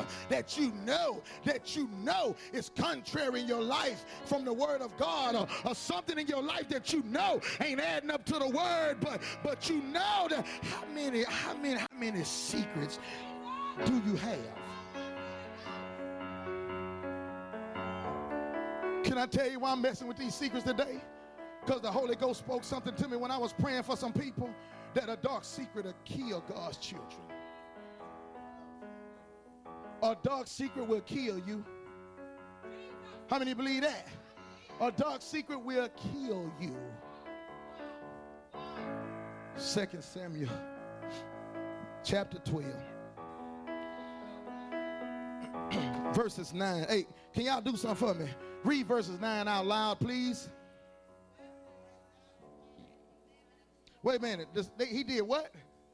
that you know is contrary in your life from the word of God, or something in your life that you know ain't adding up to the word, but you know that how many secrets do you have? Can I tell you why I'm messing with these secrets today? Because the Holy Ghost spoke something to me when I was praying for some people, that a dark secret will kill God's children. A dark secret will kill you. How many believe that? A dark secret will kill you. 2 Samuel chapter 12 verses 9. Hey, can y'all do something for me? Read verses 9 out loud, please. Wait a minute. He did what?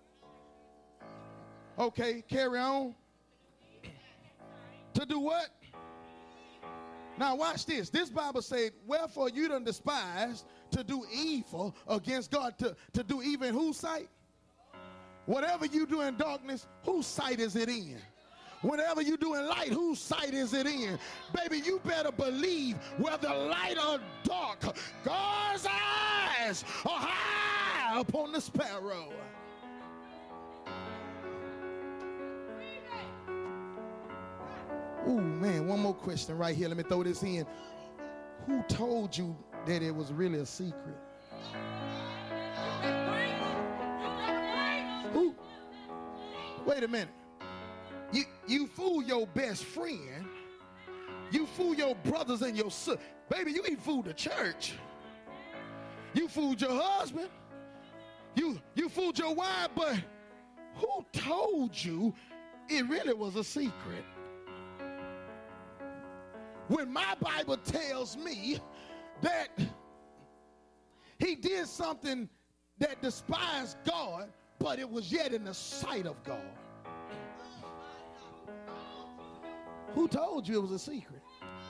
Okay, carry on. To do what? Now watch this. This Bible said, wherefore you done despised to do evil against God. To do evil in whose sight? Whatever you do in darkness, whose sight is it in? Whenever you do in light, whose sight is it in? Baby, you better believe whether light or dark, God's eyes are high upon the sparrow. Ooh, man, one more question right here. Let me throw this in. Who told you that it was really a secret? Who? Wait a minute. You fool your best friend. You fool your brothers and your sisters. Baby, you ain't fooled the church. You fooled your husband. You fooled your wife, but who told you it really was a secret? When my Bible tells me that he did something that despised God, but it was yet in the sight of God. Who told you it was a secret?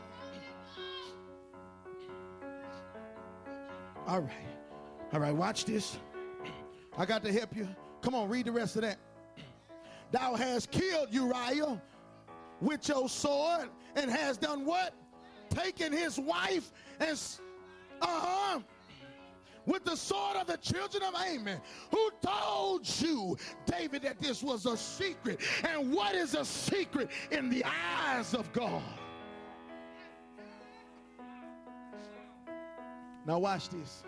All right, watch this. I got to help you. Come on, read the rest of that. Thou hast killed Uriah with your sword, and has done what? Taken his wife and with the sword of the children of Ammon. Who told you, David, that this was a secret? And what is a secret in the eyes of God? Now watch this.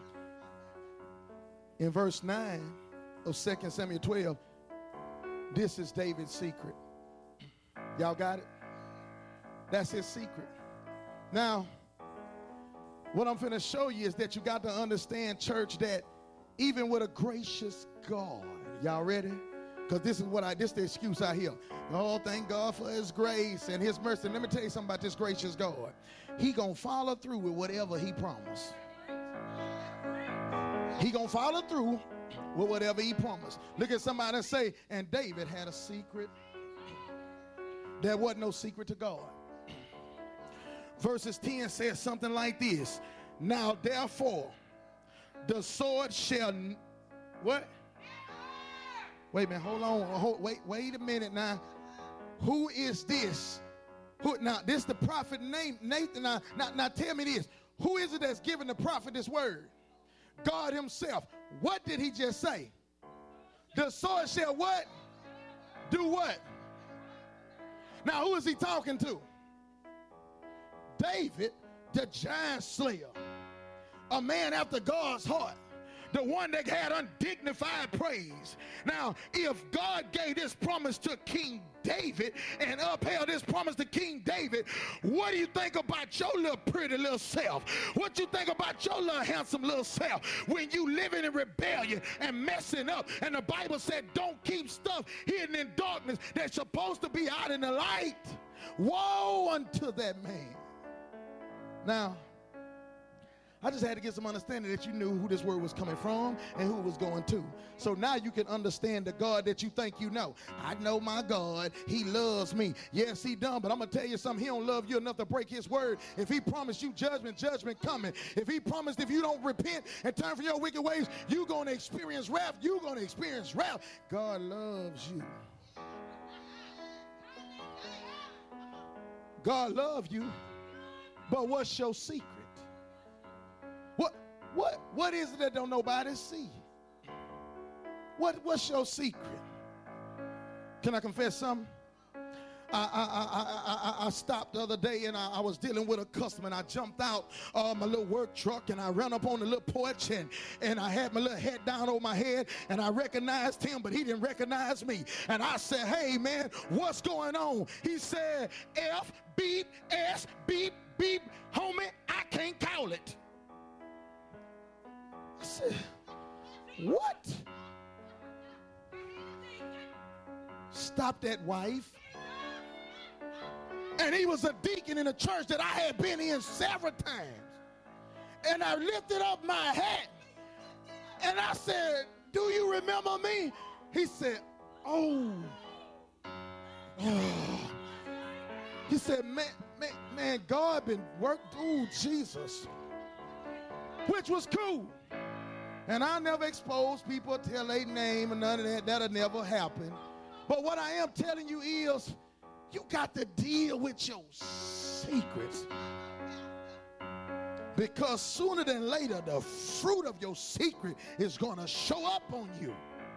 In verse 9 of 2 Samuel 12, this is David's secret. Y'all got it? That's his secret. Now, what I'm finna show you is that you got to understand, church, that even with a gracious God, y'all ready? Because this is the excuse I hear. Oh, thank God for his grace and his mercy. Let me tell you something about this gracious God. He gonna follow through with whatever he promised. He gonna follow through with whatever he promised. Look at somebody and say, and David had a secret. There wasn't no secret to God. Verses 10 says something like this. Now therefore, the sword shall, what? Wait a minute, hold on, wait a minute now. Who is this? Now this the prophet named Nathan. Now tell me this. Who is it that's giving the prophet this word? God himself. What did he just say? The sword shall what? Do what? Now who is he talking to? David, the giant slayer, a man after God's heart, the one that had undignified praise. Now, if God gave this promise to King David and upheld this promise to King David, what do you think about your little pretty little self? What you think about your little handsome little self when you living in rebellion and messing up? And the Bible said, don't keep stuff hidden in darkness that's supposed to be out in the light. Woe unto that man. Now, I just had to get some understanding that you knew who this word was coming from and who it was going to. So now you can understand the God that you think you know. I know my God. He loves me. Yes, he does. But I'm going to tell you something. He don't love you enough to break his word. If he promised you judgment, judgment coming. If he promised if you don't repent and turn from your wicked ways, you're going to experience wrath. You're going to experience wrath. God loves you. God love you, but what's your secret? What is it that don't nobody see? What's your secret? Can I confess something? I stopped the other day and I was dealing with a customer, and I jumped out my little work truck and I ran up on the little porch, and I had my little head down over my head, and I recognized him, but he didn't recognize me. And I said, hey man, what's going on? He said, F, beep, S, beep, beep. Homie, I can't call it. I said, what? Stop that, wife. And he was a deacon in a church that I had been in several times. And I lifted up my hat and I said, do you remember me? He said, oh. He said, man, God been working through Jesus, which was cool. And I never expose people, tell their name, and none of that. That'll never happen. But what I am telling you is, you got to deal with your secrets. Because sooner than later, the fruit of your secret is going to show up on you.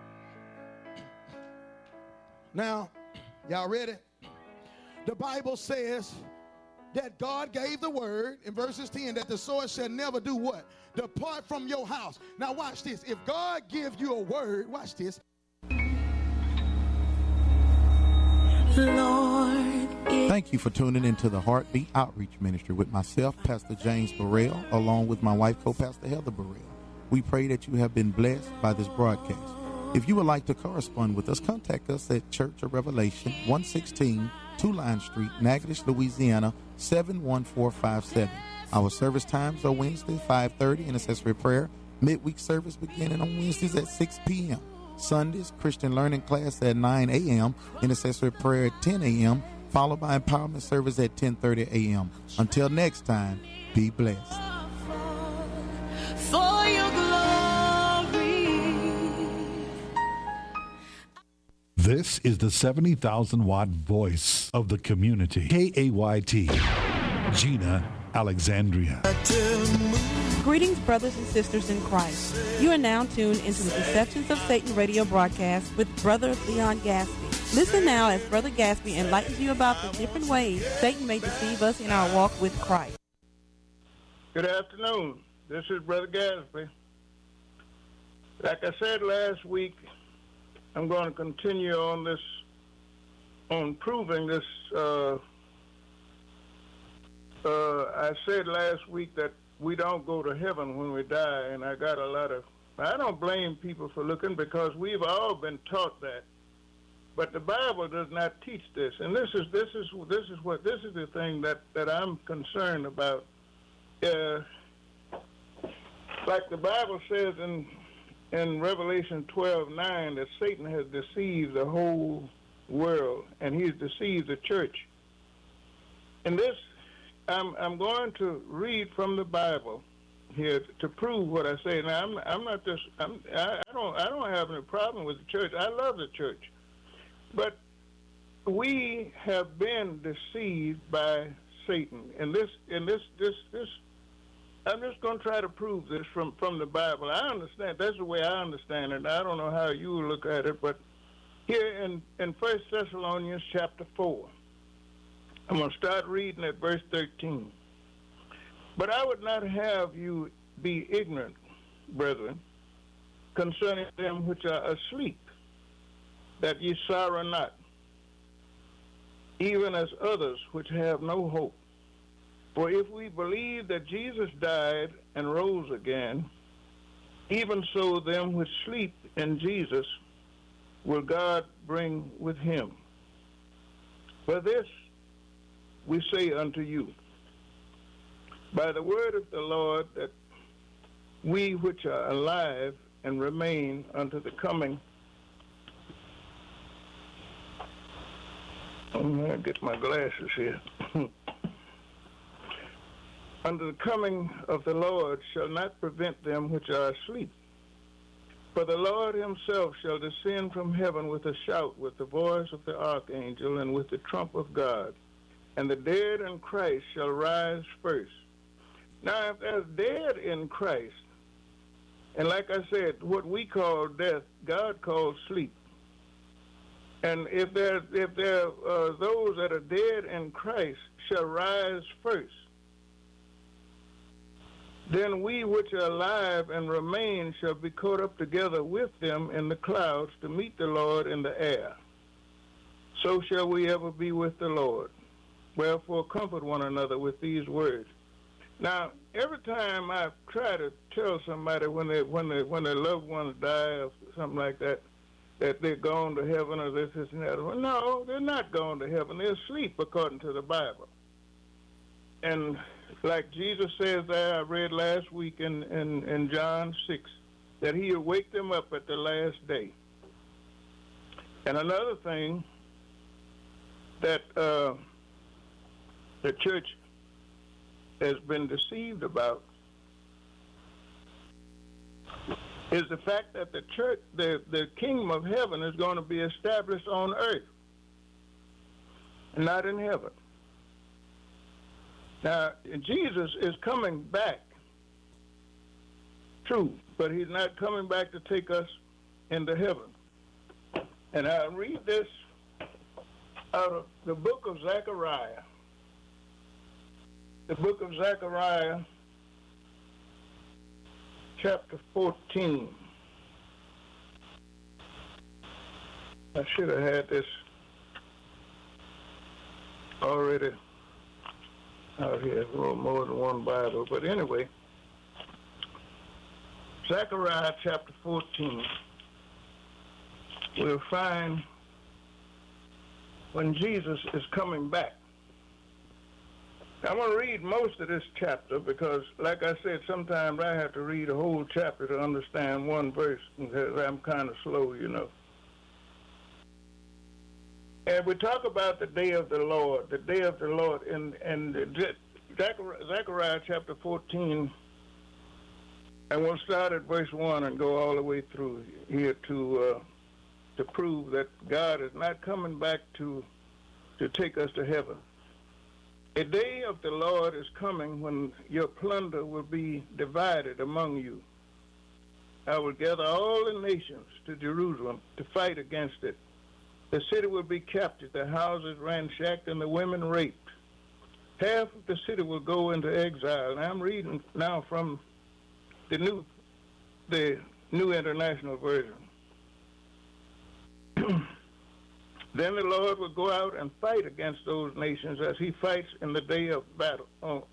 Now, y'all ready? The Bible says that God gave the word in verses 10 that the sword shall never do what? Depart from your house. Now watch this. If God gives you a word, watch this. Lord, thank you for tuning into the Heartbeat Outreach Ministry with myself, Pastor James Burrell, along with my wife, co-pastor Heather Burrell. We pray that you have been blessed by this broadcast. If you would like to correspond with us, contact us at Church of Revelation, 116 2 Line Street, Natchitoches, Louisiana, 71457. Our service times are Wednesday, 5:30, intercessory prayer. Midweek service beginning on Wednesdays at 6 p.m. Sundays, Christian learning class at 9 a.m., intercessory prayer at 10 a.m., followed by empowerment service at 10:30 a.m. Until next time, be blessed. for your glory. This is the 70,000-watt voice of the community. KAYT, Gina Alexandria. Greetings, brothers and sisters in Christ. You are now tuned into the Deceptions of Satan radio broadcast with Brother Leon Gaspy. Listen now as Brother Gaspy enlightens you about the different ways Satan may deceive us in our walk with Christ. Good afternoon. This is Brother Gaspy. Like I said last week, I'm going to continue on this, on proving this. I said last week that we don't go to heaven when we die, and I got a lot of, I don't blame people for looking, because we've all been taught that. But the Bible does not teach this, and this is the thing that I'm concerned about. Like the Bible says in Revelation 12:9, that Satan has deceived the whole world, and he's deceived the church. And this, I'm going to read from the Bible here to prove what I say. Now, I don't have any problem with the church. I love the church, but we have been deceived by Satan. And this. I'm just going to try to prove this from the Bible. I understand. That's the way I understand it. I don't know how you look at it, but here in 1 Thessalonians chapter 4, I'm going to start reading at verse 13. But I would not have you be ignorant, brethren, concerning them which are asleep, that ye sorrow not, even as others which have no hope. For if we believe that Jesus died and rose again, even so them which sleep in Jesus will God bring with him. For this we say unto you, by the word of the Lord, that we which are alive and remain unto the coming. I'm going to get my glasses here. Unto the coming of the Lord shall not prevent them which are asleep. For the Lord himself shall descend from heaven with a shout, with the voice of the archangel, and with the trump of God. and the dead in Christ shall rise first. Now, if there's dead in Christ, and like I said, what we call death, God calls sleep. And if there those that are dead in Christ shall rise first, then we which are alive and remain shall be caught up together with them in the clouds to meet the Lord in the air. So shall we ever be with the Lord. Wherefore comfort one another with these words. Now, every time I try to tell somebody when their loved ones die or something like that, that they're gone to heaven or this and that. Well, no, they're not gone to heaven. They're asleep according to the Bible. And like Jesus says there, I read last week in John 6, that he'll wake them up at the last day. And another thing that the church has been deceived about is the fact that the church, the kingdom of heaven is going to be established on earth, not in heaven. Now, Jesus is coming back, true, but he's not coming back to take us into heaven. And I read this out of the book of Zechariah. The book of Zechariah, chapter 14. I should have had this already out here. A little more than one Bible. But anyway, Zechariah chapter 14, we'll find when Jesus is coming back. I'm going to read most of this chapter because, like I said, sometimes I have to read a whole chapter to understand one verse because I'm kind of slow, you know. And we talk about the day of the Lord, and Zechariah chapter 14, and we'll start at verse 1 and go all the way through here to prove that God is not coming back to take us to heaven. A day of the Lord is coming when your plunder will be divided among you. I will gather all the nations to Jerusalem to fight against it. The city will be captured, the houses ransacked, and the women raped. Half of the city will go into exile. And I'm reading now from the New International Version. Then the Lord will go out and fight against those nations as he fights in the day of battle.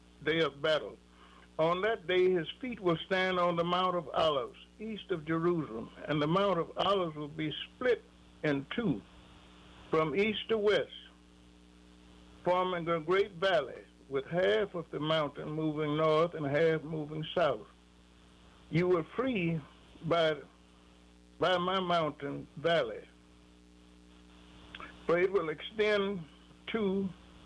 On that day, his feet will stand on the Mount of Olives, east of Jerusalem, and the Mount of Olives will be split in two, from east to west, forming a great valley, with half of the mountain moving north and half moving south. You will flee by my mountain valley, for it will extend to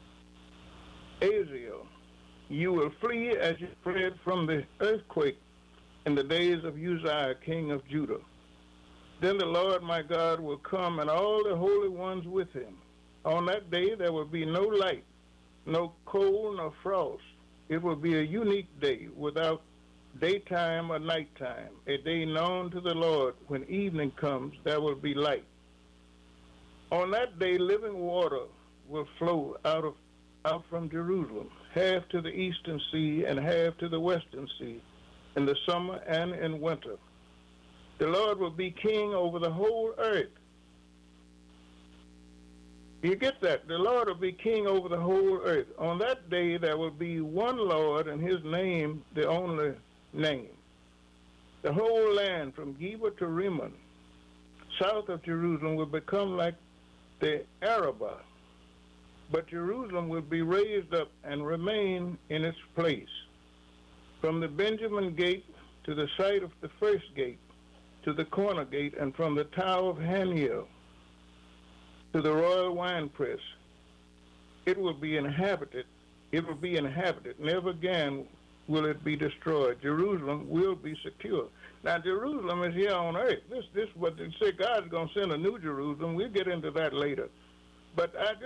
Azal. You will flee as you fled from the earthquake in the days of Uzziah, king of Judah. Then the Lord my God will come, and all the holy ones with him. On that day there will be no light, no cold, no frost. It will be a unique day, without daytime or nighttime, a day known to the Lord. When evening comes, there will be light. On that day, living water will flow out from Jerusalem, half to the eastern sea and half to the western sea, in the summer and in winter. The Lord will be king over the whole earth. You get that? The Lord will be king over the whole earth. On that day, there will be one Lord, and his name the only name. The whole land, from Geba to Rimmon, south of Jerusalem, will become like the Arabah, but Jerusalem will be raised up and remain in its place. From the Benjamin gate to the site of the first gate, to the corner gate, and from the tower of Haniel to the royal winepress, it will be inhabited. It will be inhabited. Never again will it be destroyed. Jerusalem will be secure. Now, Jerusalem is here on earth. This what they say, God's going to send a new Jerusalem. We'll get into that later. But I